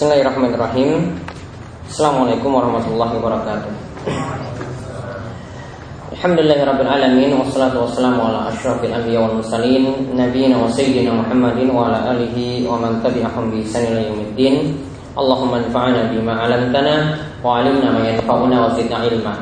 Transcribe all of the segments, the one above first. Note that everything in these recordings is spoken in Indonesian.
Bismillahirrahmanirrahim. Assalamualaikum warahmatullahi wabarakatuh. Alhamdulillahirabbil alamin wassalatu wassalamu ala asyrafil anbiya wal mursalin nabiyina wa sayyidina Muhammadin wa ala alihi wa man tabi'ahum bi ihsan ila yaumiddin. Allahumma anfa'na bima 'allamtana wa 'allimna ma yanfa'una wa zidna ilma.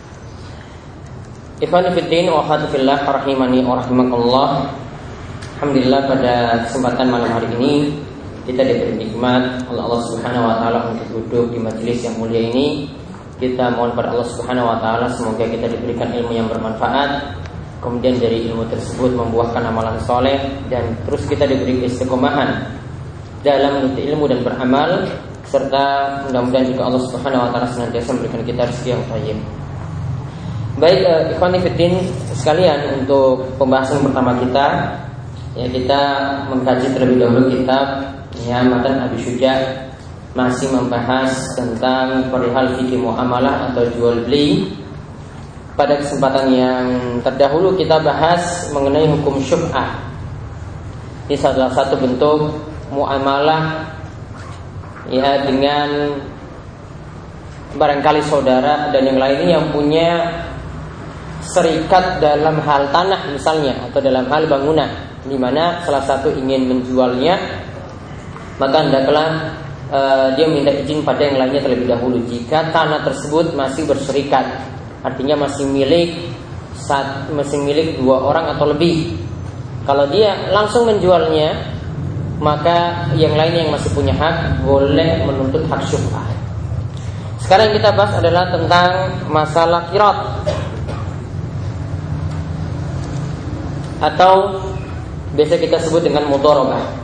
Ikhwani fid din wa akhwati fillah rahimani wa rahimakumullah. Alhamdulillah pada kesempatan malam hari ini kita diberi nikmat oleh Allah Subhanahu wa taala untuk duduk di majelis yang mulia ini. Kita mohon pada Allah Subhanahu wa taala semoga kita diberikan ilmu yang bermanfaat, kemudian dari ilmu tersebut membuahkan amalan soleh, dan terus kita diberi istiqomahan dalam menuntut ilmu dan beramal, serta mudah-mudahan juga Allah Subhanahu wa taala senantiasa memberikan kita rezeki yang thayyib. Baik, ikhwani fiddin sekalian, untuk pembahasan pertama kita, ya, kita mengkaji terlebih dahulu kitab Matan Abi Syuja, masih membahas tentang perihal fikih muamalah atau jual beli. Pada kesempatan yang terdahulu kita bahas mengenai hukum syubhah. Ini salah satu bentuk muamalah, ya, dengan barangkali saudara dan yang lainnya yang punya serikat dalam hal tanah misalnya, atau dalam hal bangunan, di mana salah satu ingin menjualnya, maka hendaklah dia minta izin pada yang lainnya terlebih dahulu. Jika tanah tersebut masih berserikat, artinya masih milik dua orang atau lebih. Kalau dia langsung menjualnya, maka yang lain yang masih punya hak boleh menuntut hak syubhah. Sekarang yang kita bahas adalah tentang masalah qirat, atau biasa kita sebut dengan mudharabah.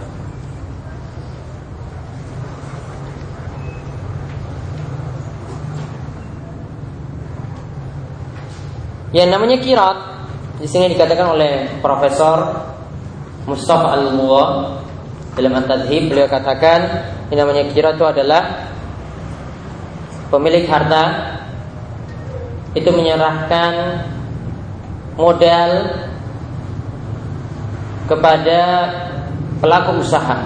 Yang namanya qirat di sini dikatakan oleh Profesor Mustafa Al-Muwa dalam At-Tadhib. Beliau katakan yang namanya qirat itu adalah pemilik harta itu menyerahkan modal kepada pelaku usaha,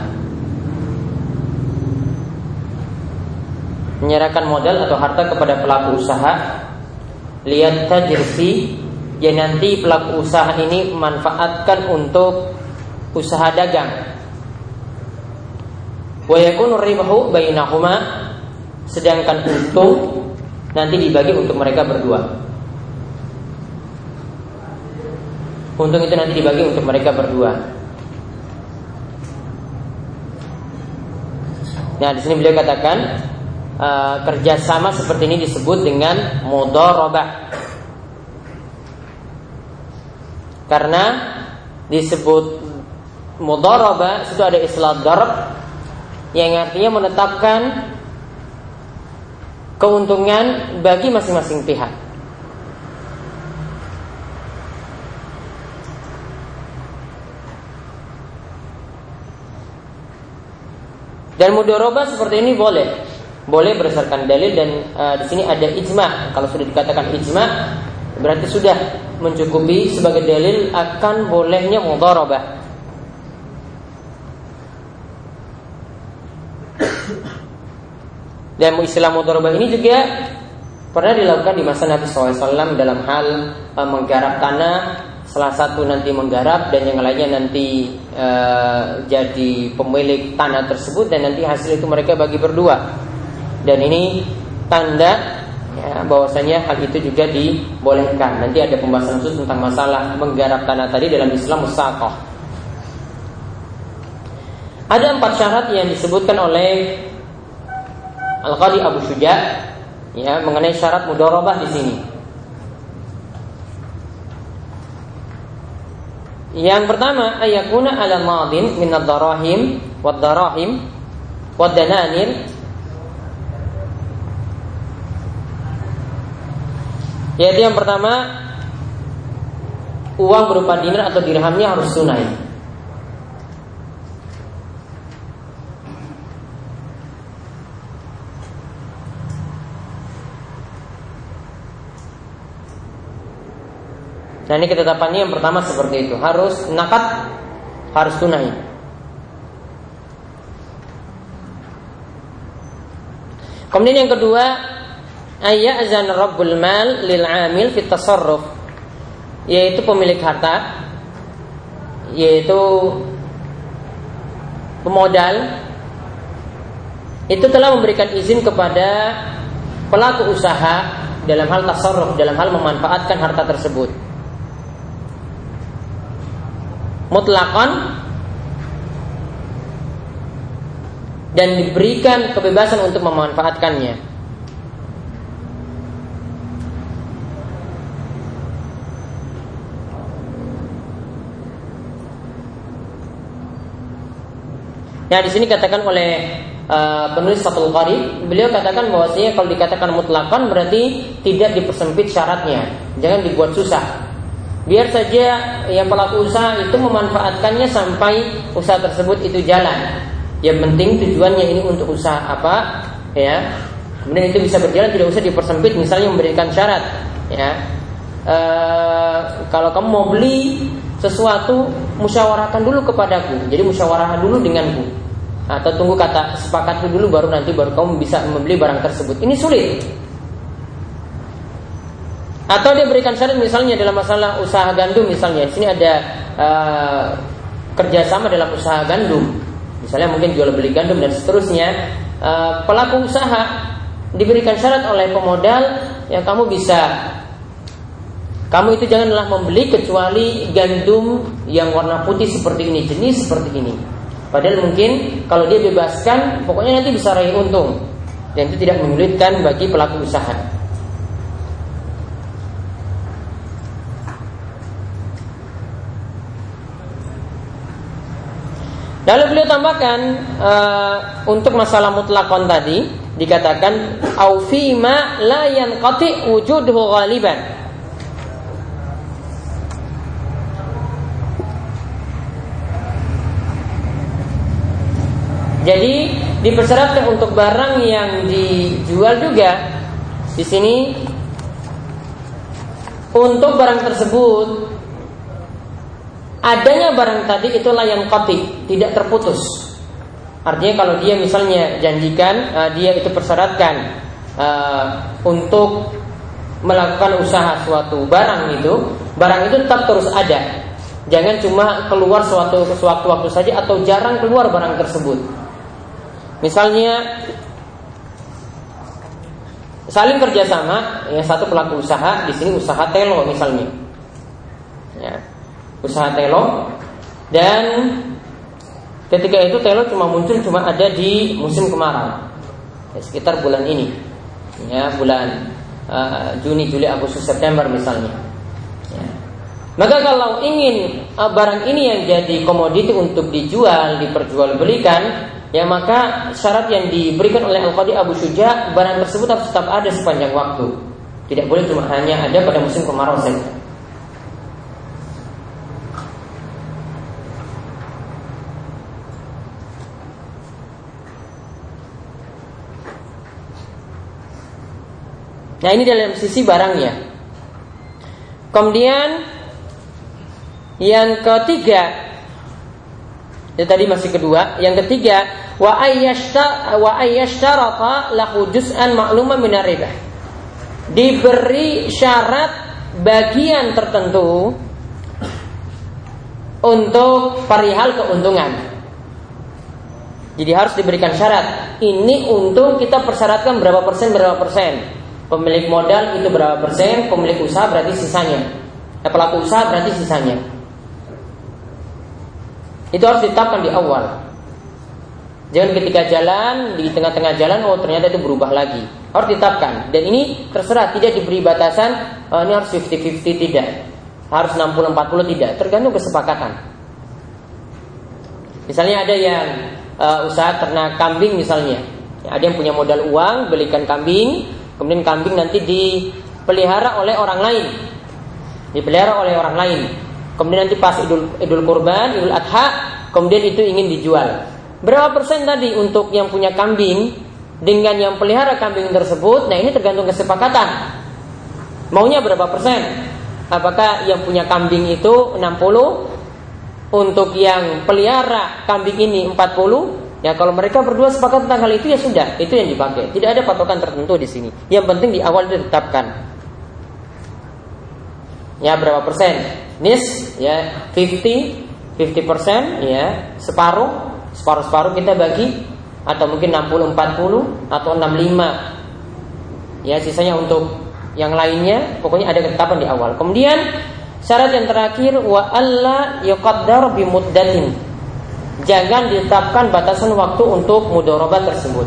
menyerahkan modal atau harta kepada pelaku usaha, lihat tajirfi, yang nanti pelaku usaha ini manfaatkan untuk usaha dagang. Wa yakunu ribahu bainahuma, sedangkan untung nanti dibagi untuk mereka berdua. Untung itu nanti dibagi untuk mereka berdua. Nah, di sini beliau katakan kerjasama seperti ini disebut dengan mudharabah, karena disebut mudharabah itu ada istilah darab yang artinya menetapkan keuntungan bagi masing-masing pihak. Dan mudharabah seperti ini boleh berdasarkan dalil, dan di sini ada ijma. Kalau sudah dikatakan ijma, berarti sudah mencukupi sebagai dalil akan bolehnya mudharabah. Dan istilah mudharabah ini juga pernah dilakukan di masa Nabi SAW dalam hal menggarap tanah. Salah satu nanti menggarap dan yang lainnya nanti jadi pemilik tanah tersebut, dan nanti hasil itu mereka bagi berdua. Dan ini tanda, ya, bahwasanya hal itu juga dibolehkan. Nanti ada pembahasan khusus tentang masalah menggarap tanah tadi dalam Islam musaqah. Ada 4 syarat yang disebutkan oleh Al-Qadi Abu Syuja, ya, mengenai syarat mudharabah di sini. Yang pertama, ayakuna ala madin min ad-darahim wad-darahim wad-dananir. Yaitu yang pertama, uang berupa dinar atau dirhamnya harus tunai. Nah, ini ketetapannya yang pertama seperti itu, harus nakat, harus tunai. Kemudian yang kedua, ayyazan rabbul mal lil 'amil fit tasarruf, yaitu pemilik harta, yaitu pemodal, itu telah memberikan izin kepada pelaku usaha dalam hal tasarruf, dalam hal memanfaatkan harta tersebut mutlaqan, dan diberikan kebebasan untuk memanfaatkannya. Nah, di sini katakan oleh penulis Fathul Qari, beliau katakan bahwasanya kalau dikatakan mutlaqan berarti tidak dipersempit syaratnya, jangan dibuat susah. Biar saja yang pelaku usaha itu memanfaatkannya sampai usaha tersebut itu jalan. Yang penting tujuannya ini untuk usaha apa, ya. Kemudian itu bisa berjalan, tidak usah dipersempit. Misalnya memberikan syarat, ya. Kalau kamu mau beli sesuatu, musyawarahkan dulu kepadaku. Jadi musyawarah dulu denganku. Atau tunggu kata sepakatku dulu, baru kamu bisa membeli barang tersebut. Ini sulit. Atau dia berikan syarat misalnya dalam masalah usaha gandum misalnya. Di sini ada kerjasama dalam usaha gandum. Misalnya mungkin jual beli gandum dan seterusnya. Pelaku usaha diberikan syarat oleh pemodal, yang kamu itu janganlah membeli kecuali gandum yang warna putih seperti ini, jenis seperti ini. Padahal mungkin kalau dia bebaskan, pokoknya nanti bisa raih untung, dan itu tidak menyulitkan bagi pelaku usaha. Lalu beliau tambahkan untuk masalah mutlaqan tadi dikatakan au fi ma la yanqati wujuduhu ghaliban. Jadi dipersyaratkan untuk barang yang dijual juga di sini, untuk barang tersebut adanya barang tadi itu layan qati, tidak terputus. Artinya kalau dia misalnya janjikan, dia itu persyaratkan untuk melakukan usaha suatu barang itu tetap terus ada. Jangan cuma keluar sewaktu-waktu saja atau jarang keluar barang tersebut. Misalnya saling kerjasama, yang satu pelaku usaha, di sini usaha telo misalnya, ya. Usaha telo, dan ketika itu telo muncul ada di musim kemarau, ya, sekitar bulan ini, ya, bulan Juni, Juli, Agustus, September misalnya, ya. Maka kalau ingin barang ini yang jadi komoditi untuk dijual, diperjualbelikan, ya, maka syarat yang diberikan oleh Al-Qadi Abu Syuja, barang tersebut harus tetap ada sepanjang waktu, tidak boleh cuma hanya ada pada musim kemarau saja. Nah, ini dalam sisi barangnya. Kemudian yang ketiga, itu tadi masih kedua. Yang ketiga, wa ayyashtarata lahu juz'an ma'luman minar riba. Diberi syarat bagian tertentu untuk perihal keuntungan. Jadi harus diberikan syarat. Ini untung kita persyaratkan berapa persen. Pemilik modal itu berapa persen, pemilik usaha berarti sisanya. Pelaku usaha berarti sisanya. Itu harus ditetapkan di awal. Jangan ketika jalan, di tengah-tengah jalan, oh ternyata itu berubah lagi. Harus ditetapkan. Dan ini terserah, tidak diberi batasan, ini harus 50-50, tidak. Harus 60-40, tidak. Tergantung kesepakatan. Misalnya ada yang usaha ternak kambing misalnya. Ada yang punya modal uang, belikan kambing, kemudian kambing nanti dipelihara oleh orang lain. Kemudian nanti pas Idul Kurban, Idul Adha, kemudian itu ingin dijual. Berapa persen tadi untuk yang punya kambing dengan yang pelihara kambing tersebut? Nah, ini tergantung kesepakatan. Maunya berapa persen? Apakah yang punya kambing itu 60, untuk yang pelihara kambing ini 40, Ya, kalau mereka berdua sepakat tentang hal itu ya sudah, itu yang dipakai. Tidak ada patokan tertentu di sini. Yang penting di awal ditetapkan. Ya, berapa persen? Nis, ya 50% ya, separuh kita bagi, atau mungkin 60-40 atau 65. Ya, sisanya untuk yang lainnya, pokoknya ada ketetapan di awal. Kemudian syarat yang terakhir, wa alla yuqaddar bi muddatin. Jangan ditetapkan batasan waktu untuk mudharabah tersebut.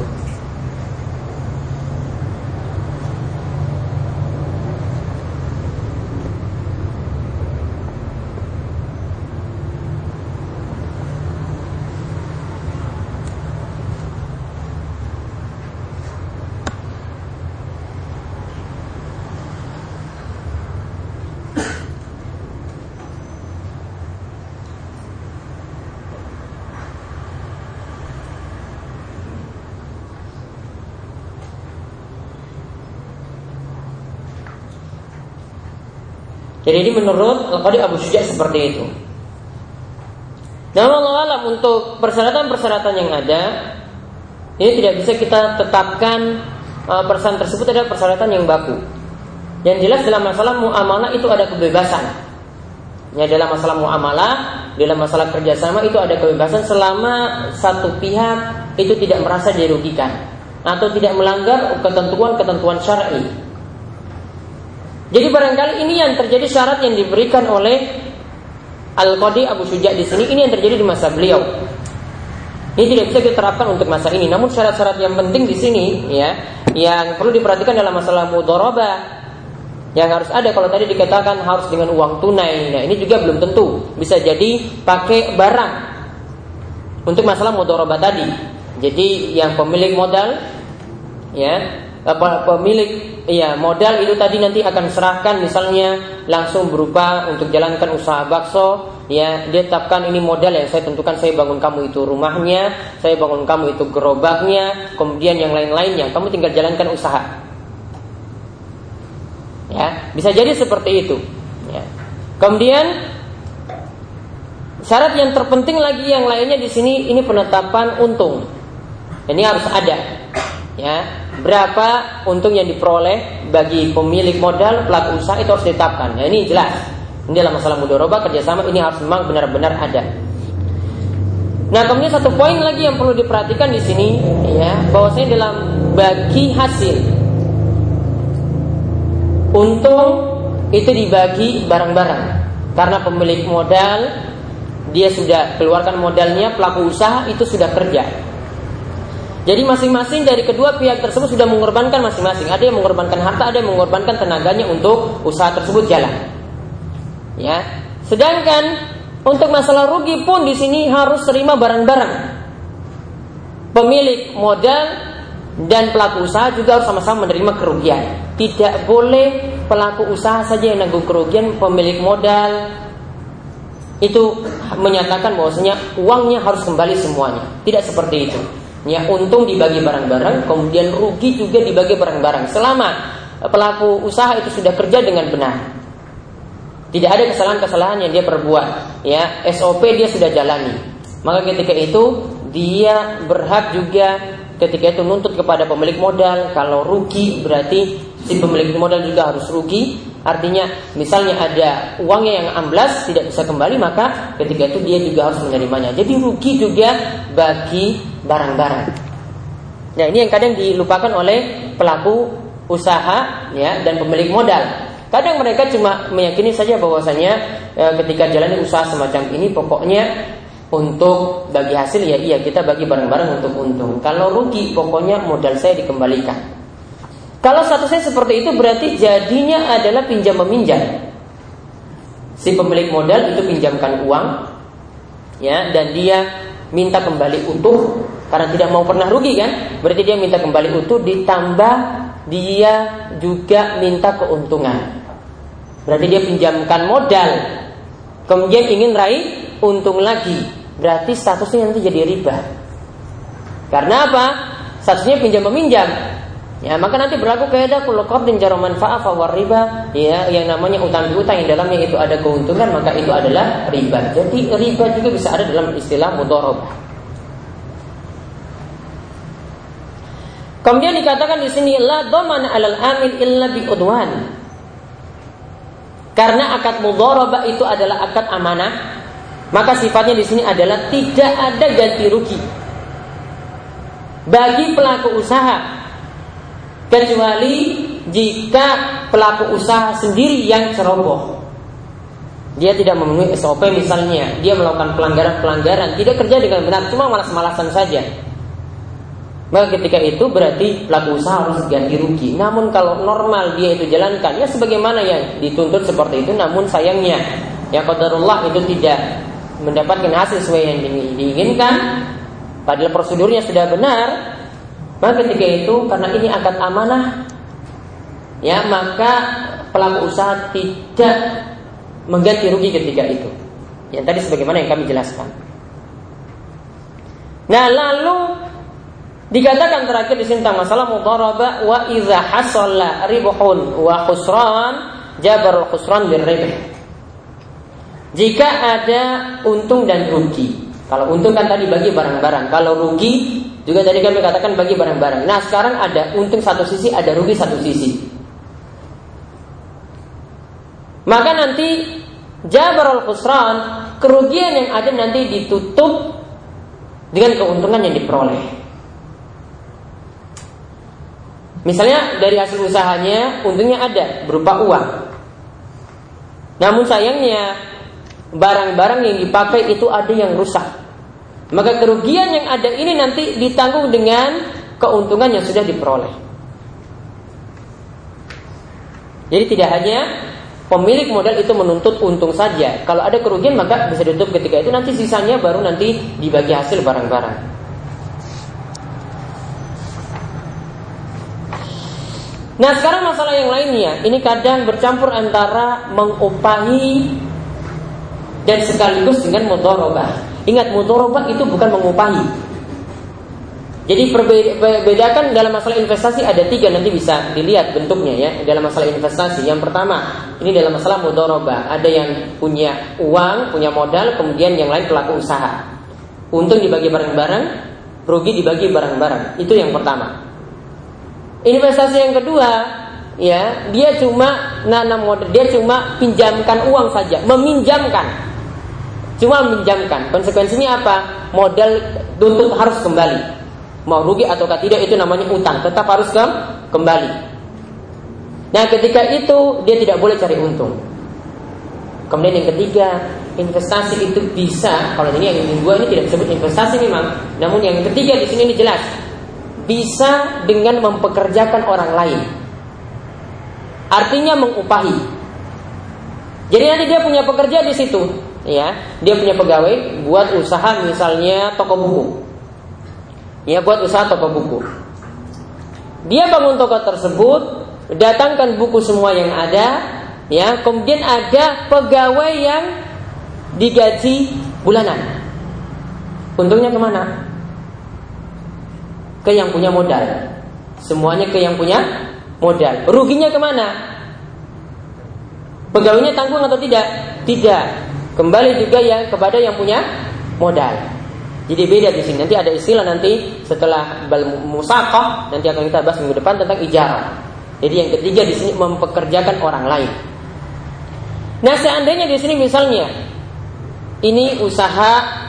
Jadi ini menurut Al-Qadi Abu Syuja seperti itu. Namun Allah alam, untuk persyaratan-persyaratan yang ada, ini tidak bisa kita tetapkan persyaratan tersebut adalah persyaratan yang baku. Yang jelas dalam masalah muamalah itu ada kebebasan. Ya, dalam masalah muamalah, dalam masalah kerjasama itu ada kebebasan selama satu pihak itu tidak merasa dirugikan atau tidak melanggar ketentuan-ketentuan syar'i. Jadi barangkali ini yang terjadi syarat yang diberikan oleh Al-Qadi Abu Syuja di sini, ini yang terjadi di masa beliau. Ini tidak bisa diterapkan untuk masa ini. Namun syarat-syarat yang penting di sini, ya, yang perlu diperhatikan dalam masalah mudharabah, yang harus ada. Kalau tadi dikatakan harus dengan uang tunai, nah ini juga belum tentu. Bisa jadi pakai barang untuk masalah mudharabah tadi. Jadi yang pemilik modal, ya, pemilik modal itu tadi nanti akan serahkan misalnya langsung berupa untuk jalankan usaha bakso, ya, dia tetapkan ini modal yang saya tentukan, saya bangun kamu itu rumahnya, saya bangun kamu itu gerobaknya, kemudian yang lain-lainnya kamu tinggal jalankan usaha. Ya, bisa jadi seperti itu. Ya. Kemudian syarat yang terpenting lagi yang lainnya di sini, ini penetapan untung. Ini harus ada. Ya, berapa untung yang diperoleh bagi pemilik modal, pelaku usaha itu harus ditetapkan. Nah, ini jelas. Ini dalam masalah mudharabah kerjasama ini harus memang benar-benar ada. Nah, kemudian satu poin lagi yang perlu diperhatikan di sini, ya, bahwasanya dalam bagi hasil untung itu dibagi bareng-bareng. Karena pemilik modal dia sudah keluarkan modalnya, pelaku usaha itu sudah kerja. Jadi masing-masing dari kedua pihak tersebut sudah mengorbankan masing-masing. Ada yang mengorbankan harta, ada yang mengorbankan tenaganya untuk usaha tersebut jalan. Ya. Sedangkan untuk masalah rugi pun di sini harus terima bareng-bareng. Pemilik modal dan pelaku usaha juga harus sama-sama menerima kerugian. Tidak boleh pelaku usaha saja yang nanggung kerugian, pemilik modal itu menyatakan bahwasanya uangnya harus kembali semuanya. Tidak seperti itu. Ya, untung dibagi bareng-bareng, kemudian rugi juga dibagi bareng-bareng. Selama pelaku usaha itu sudah kerja dengan benar, tidak ada kesalahan-kesalahan yang dia perbuat, ya, SOP dia sudah jalani, maka ketika itu dia berhak juga ketika itu nuntut kepada pemilik modal. Kalau rugi berarti si pemilik modal juga harus rugi. Artinya misalnya ada uangnya yang amblas tidak bisa kembali, maka ketika itu dia juga harus menerimanya. Jadi rugi juga bagi barang-barang. Nah, ini yang kadang dilupakan oleh pelaku usaha, ya, dan pemilik modal. Kadang mereka cuma meyakini saja bahwasanya ketika jalani usaha semacam ini pokoknya untuk bagi hasil, ya iya kita bagi bareng-bareng untuk untung. Kalau rugi pokoknya modal saya dikembalikan. Kalau statusnya seperti itu berarti jadinya adalah pinjam meminjam. Si pemilik modal itu pinjamkan uang, ya, dan dia minta kembali utuh karena tidak mau pernah rugi kan? Berarti dia minta kembali utuh ditambah dia juga minta keuntungan. Berarti dia pinjamkan modal, kemudian ingin raih untung lagi. Berarti statusnya nanti jadi riba. Karena apa? Statusnya pinjam meminjam. Ya, maka nanti berlaku kaidah kullu qardin jara manfa'a fa war riba, ya, yang namanya utang piutang yang dalamnya itu ada keuntungan, maka itu adalah riba. Jadi riba juga bisa ada dalam istilah mudharabah. Kemudian dikatakan di sini la dhamana 'alal amil illa bi udwan. Karena akad mudharabah itu adalah akad amanah, maka sifatnya di sini adalah tidak ada ganti rugi bagi pelaku usaha, kecuali jika pelaku usaha sendiri yang ceroboh. Dia tidak memenuhi SOP misalnya, dia melakukan pelanggaran-pelanggaran, tidak kerja dengan benar, cuma malas-malasan saja. Maka ketika itu berarti pelaku usaha harus ganti rugi. Namun kalau normal dia itu jalankan, ya sebagaimana yang dituntut seperti itu. Namun sayangnya, ya qadarullah itu tidak mendapatkan hasil sesuai yang diinginkan, padahal prosedurnya sudah benar. Maka ketika itu karena ini akad amanah, ya maka pelaku usaha tidak mengganti rugi ketika itu. Yang tadi sebagaimana yang kami jelaskan. Nah, lalu dikatakan terakhir di sini tentang masalah mudharabah, wa idza hasala ribhun wa khusran jabarul khusran bil ribh. Jika ada untung dan rugi. Kalau untung kan tadi bagi barang-barang, kalau rugi juga tadi kami katakan bagi barang-barang. Nah, sekarang ada untung satu sisi, ada rugi satu sisi. Maka nanti jabarul khusran, kerugian yang ada nanti ditutup dengan keuntungan yang diperoleh. Misalnya dari hasil usahanya untungnya ada berupa uang. Namun sayangnya barang-barang yang dipakai itu ada yang rusak. Maka kerugian yang ada ini nanti ditanggung dengan keuntungan yang sudah diperoleh. Jadi tidak hanya pemilik modal itu menuntut untung saja. Kalau ada kerugian maka bisa ditutup ketika itu, nanti sisanya baru nanti dibagi hasil barang-barang. Nah, sekarang masalah yang lainnya, ini kadang bercampur antara mengupahi dan sekaligus dengan mudharabah. Ingat, mudharabah itu bukan mengupahi. Jadi bedakan dalam masalah investasi ada 3, nanti bisa dilihat bentuknya ya. Dalam masalah investasi, yang pertama ini dalam masalah mudharabah, ada yang punya uang, punya modal, kemudian yang lain pelaku usaha. Untung dibagi bareng-bareng, rugi dibagi bareng-bareng. Itu yang pertama. Investasi yang kedua, ya, dia cuma nanam modal, dia cuma pinjamkan uang saja, meminjamkan. Cuma meminjamkan. Konsekuensinya apa? Modal tuntut harus kembali. Mau rugi ataukah tidak itu namanya utang, tetap harus kembali. Nah, ketika itu dia tidak boleh cari untung. Kemudian yang ketiga, investasi itu bisa, kalau ini yang kedua ini tidak disebut investasi memang, namun yang ketiga di sini ini jelas. Bisa dengan mempekerjakan orang lain. Artinya mengupahi. Jadi nanti dia punya pekerja di situ, ya. Dia punya pegawai buat usaha misalnya toko buku. Ya, buat usaha toko buku. Dia bangun toko tersebut, datangkan buku semua yang ada, ya. Kemudian ada pegawai yang digaji bulanan. Untungnya kemana? Ke yang punya modal. Semuanya ke yang punya modal. Ruginya kemana? Pegawainya tanggung atau tidak? Tidak. Kembali juga ya kepada yang punya modal. Jadi beda di sini. Nanti ada istilah nanti setelah musaqah, nanti akan kita bahas minggu depan tentang ijarah. Jadi yang ketiga di sini mempekerjakan orang lain. Nah, seandainya di sini misalnya ini usaha,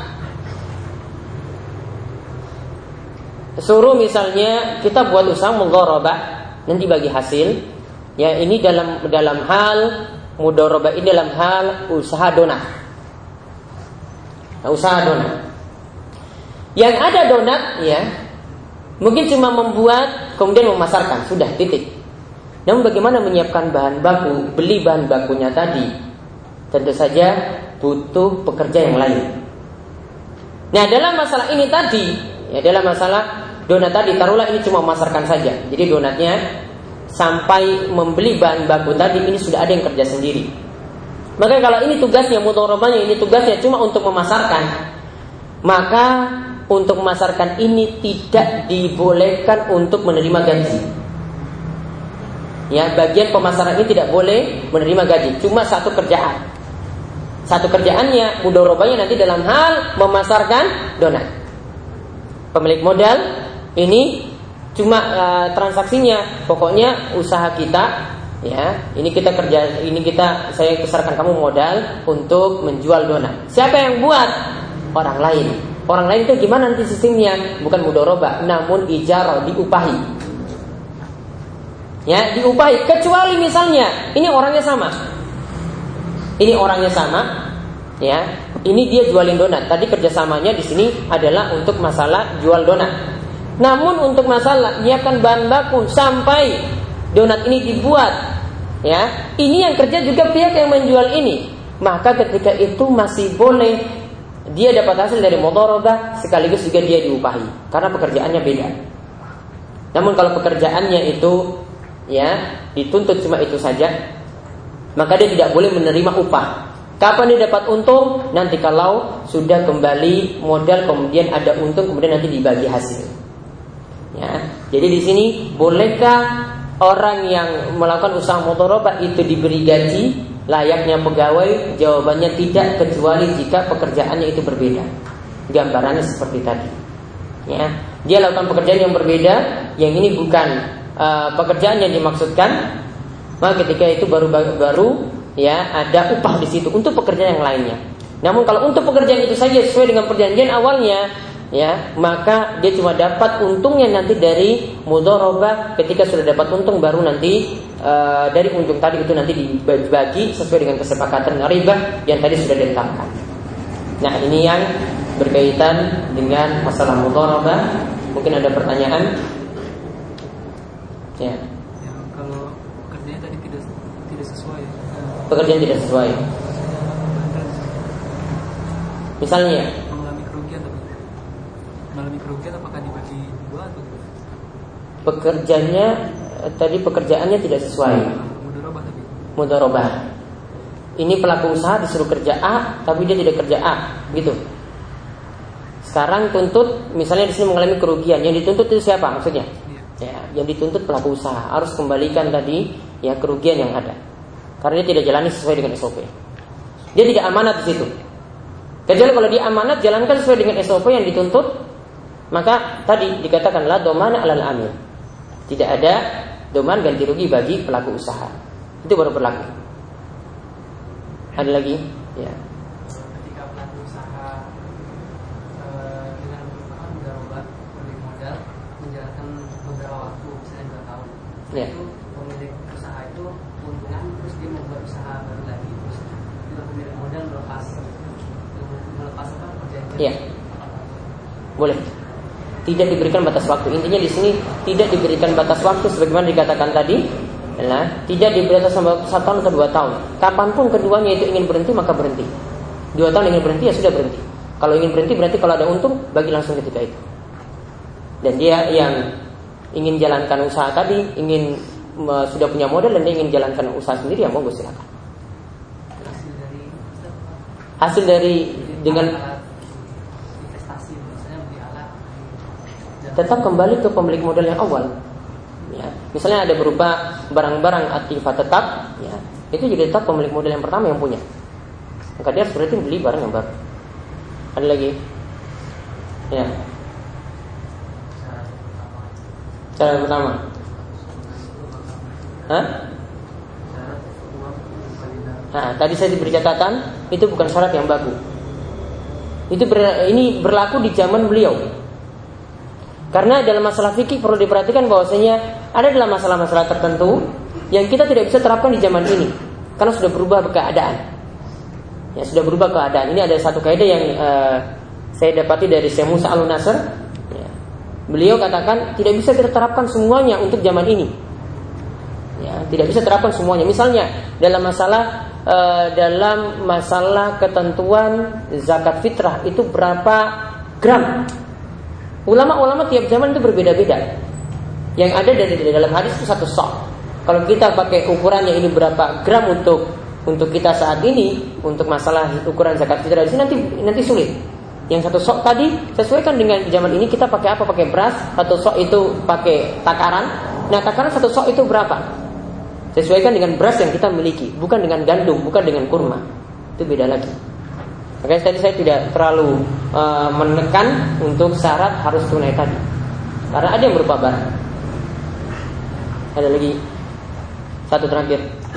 suruh misalnya kita buat usaha mudharabah, nanti bagi hasil. Ya, ini dalam hal mudharabah, ini dalam hal usaha donat. Nah, usaha donat. Yang ada donat ya, mungkin cuma membuat kemudian memasarkan, sudah titik. Namun bagaimana menyiapkan bahan baku, beli bahan bakunya tadi, tentu saja butuh pekerja yang lain. Nah, dalam masalah ini tadi, ya dalam masalah donat tadi, taruhlah ini cuma memasarkan saja. Jadi donatnya sampai membeli bahan baku tadi ini sudah ada yang kerja sendiri. Maka kalau ini tugasnya mudharabahnya, ini tugasnya cuma untuk memasarkan, maka untuk memasarkan ini tidak dibolehkan untuk menerima gaji. Ya, bagian pemasaran ini tidak boleh menerima gaji, cuma satu kerjaan. Satu kerjaannya mudharabahnya nanti dalam hal memasarkan donat. Pemilik modal ini cuma transaksinya, pokoknya usaha kita, ya, saya besarkan kamu modal untuk menjual donat. Siapa yang buat? Orang lain. Orang lain itu gimana nanti sistemnya? Bukan mudharabah, namun ijarah, diupahi. Ya, diupahi. Kecuali misalnya ini orangnya sama. Ya. Ini dia jualin donat. Tadi kerjasamanya di sini adalah untuk masalah jual donat. Namun untuk masalah nyiapkan bahan baku sampai donat ini dibuat, ya, ini yang kerja juga pihak yang menjual ini. Maka ketika itu masih boleh dia dapat hasil dari mudharabah, sekaligus juga dia diupahi karena pekerjaannya beda. Namun kalau pekerjaannya itu, ya, dituntut cuma itu saja, maka dia tidak boleh menerima upah. Kapan dia dapat untung? Nanti kalau sudah kembali modal, kemudian ada untung, kemudian nanti dibagi hasil. Ya, jadi di sini bolehkah orang yang melakukan usaha mudharabah itu diberi gaji layaknya pegawai? Jawabannya tidak, kecuali jika pekerjaannya itu berbeda. Gambarannya seperti tadi. Ya, dia lakukan pekerjaan yang berbeda, yang ini bukan pekerjaan yang dimaksudkan, maka ketika itu baru ya ada upah di situ untuk pekerjaan yang lainnya. Namun kalau untuk pekerjaan itu saja sesuai dengan perjanjian awalnya, ya, maka dia cuma dapat untungnya nanti dari mudharabah. Ketika sudah dapat untung, baru nanti dari untung tadi itu nanti dibagi sesuai dengan kesepakatan riba yang tadi sudah ditetapkan. Nah, ini yang berkaitan dengan masalah mudharabah. Mungkin ada pertanyaan? Ya. Kalau pekerjaan tadi tidak sesuai. Pekerjaan tidak sesuai. Misalnya mengalami kerugian apakah dibagi dua atau pekerjaannya tidak sesuai. Mudharabah. Ini pelaku usaha disuruh kerja A, tapi dia tidak kerja A, gitu. Sekarang tuntut, misalnya di sini mengalami kerugian, yang dituntut itu siapa maksudnya? Ya, yang dituntut pelaku usaha harus kembalikan tadi ya kerugian yang ada, karena dia tidak jalani sesuai dengan SOP. Dia tidak amanat di situ. Kecuali kalau dia amanat, jalankan sesuai dengan SOP yang dituntut, maka tadi dikatakan la domana alal amil. Tidak ada doman ganti rugi bagi pelaku usaha. Itu baru berlaku. Ada lagi? Ya. Ketika pelaku usaha dengan mudharabah beri modal menjalankan beberapa waktu, misalnya 2 tahun. Ya. Itu pemilik usaha itu keuntungan, terus dia membuat usaha baru lagi, terus dia pemilik modal melepas apa perjanjian. Ya. Boleh. Tidak diberikan batas waktu. Intinya di sini tidak diberikan batas waktu sebagaimana dikatakan tadi. Nah, tidak diberi batas 1 tahun atau 2 tahun. Kapanpun keduanya itu ingin berhenti, maka berhenti. 2 tahun ingin berhenti, ya sudah berhenti. Kalau ingin berhenti berarti kalau ada untung bagi langsung ketika itu. Dan dia yang ingin jalankan usaha tadi, sudah punya modal dan dia ingin jalankan usaha sendiri, ya monggo silakan. Hasil dari dengan tetap kembali ke pemilik modal yang awal. Ya, misalnya ada berupa barang-barang aktifah tetap, ya, itu jadi tetap pemilik modal yang pertama yang punya. Maka dia berarti beli barang yang baru. Ada lagi? Ya. Cara pertama. Hah? Nah, tadi saya diberi catatan itu bukan syarat yang baku. Ini berlaku di zaman beliau. Karena dalam masalah fikih perlu diperhatikan bahwasanya ada dalam masalah-masalah tertentu yang kita tidak bisa terapkan di zaman ini karena sudah berubah keadaan. Ya, sudah berubah keadaan. Ini ada satu kaidah yang saya dapati dari Syekh Musa Al-Nasr. Ya. Beliau katakan tidak bisa kita terapkan semuanya untuk zaman ini. Ya, tidak bisa terapkan semuanya. Misalnya dalam masalah ketentuan zakat fitrah itu berapa gram? Ulama-ulama tiap zaman itu berbeda-beda. Yang ada dari dalam hadis itu 1 sok. Kalau kita pakai ukurannya ini berapa gram untuk kita saat ini, untuk masalah ukuran zakat fitrah ini nanti sulit. Yang 1 sok tadi sesuaikan dengan zaman ini kita pakai apa? Pakai beras. 1 sok itu pakai takaran. Nah, takaran 1 sok itu berapa? Sesuaikan dengan beras yang kita miliki, bukan dengan gandum, bukan dengan kurma. Itu beda lagi. Makanya tadi saya tidak terlalu menekan untuk syarat harus tunai tadi, karena ada yang berupa barang. Ada lagi satu terakhir.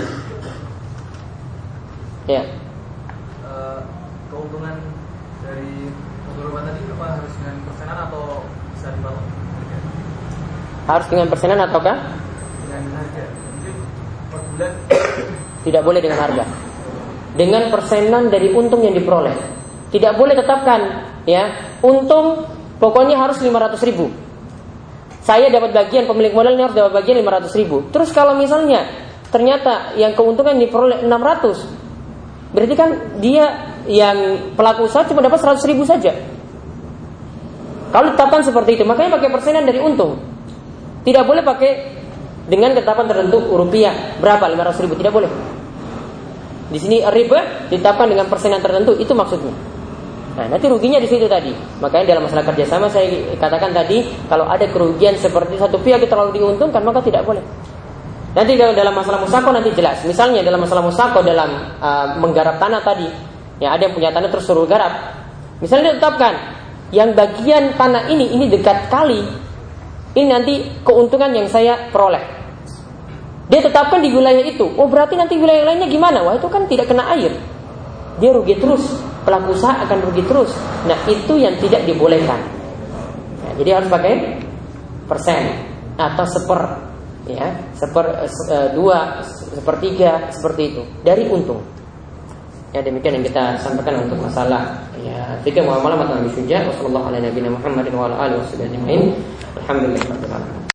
Ya. Keuntungan dari pengurban tadi apa harus dengan persenan atau bisa dibawa? Harus dengan persenan ataukah? Dengan harga. Mungkin per bulan Tidak boleh dengan harga. Dengan persenan dari untung yang diperoleh. Tidak boleh tetapkan, ya, untung pokoknya harus 500.000. Saya dapat bagian, pemilik modal ini harus dapat bagian 500.000. Terus kalau misalnya ternyata yang keuntungan diperoleh 600, berarti kan dia yang pelaku usaha cuma dapat 100.000 saja. Kalau ditetapkan seperti itu, makanya pakai persenan dari untung. Tidak boleh pakai dengan ketetapan tertentu rupiah berapa 500.000, tidak boleh. Di sini riba ditetapkan dengan persenan tertentu, itu maksudnya. Nah, nanti ruginya di situ tadi. Makanya dalam masalah kerjasama saya katakan tadi, kalau ada kerugian seperti satu pihak terlalu diuntungkan, maka tidak boleh. Nanti kalau dalam masalah musako nanti jelas. Misalnya dalam masalah musako dalam menggarap tanah tadi, ya ada yang punya tanah terus suruh garap. Misalnya ditetapkan yang bagian tanah ini dekat kali, ini nanti keuntungan yang saya peroleh. Dia tetapkan di wilayah itu. Oh, berarti nanti wilayah lainnya gimana? Wah, itu kan tidak kena air. Dia rugi terus. Pelaku usaha akan rugi terus. Nah, itu yang tidak dibolehkan. Nah, jadi harus pakai persen atau seper, ya, dua, sepertiga, seperti itu dari untung. Ya, demikian yang kita sampaikan untuk masalah ya tiga muamalah mata Nabi Syuja. Wassalamualaikum warahmatullahi wabarakatuh. Alhamdulillah.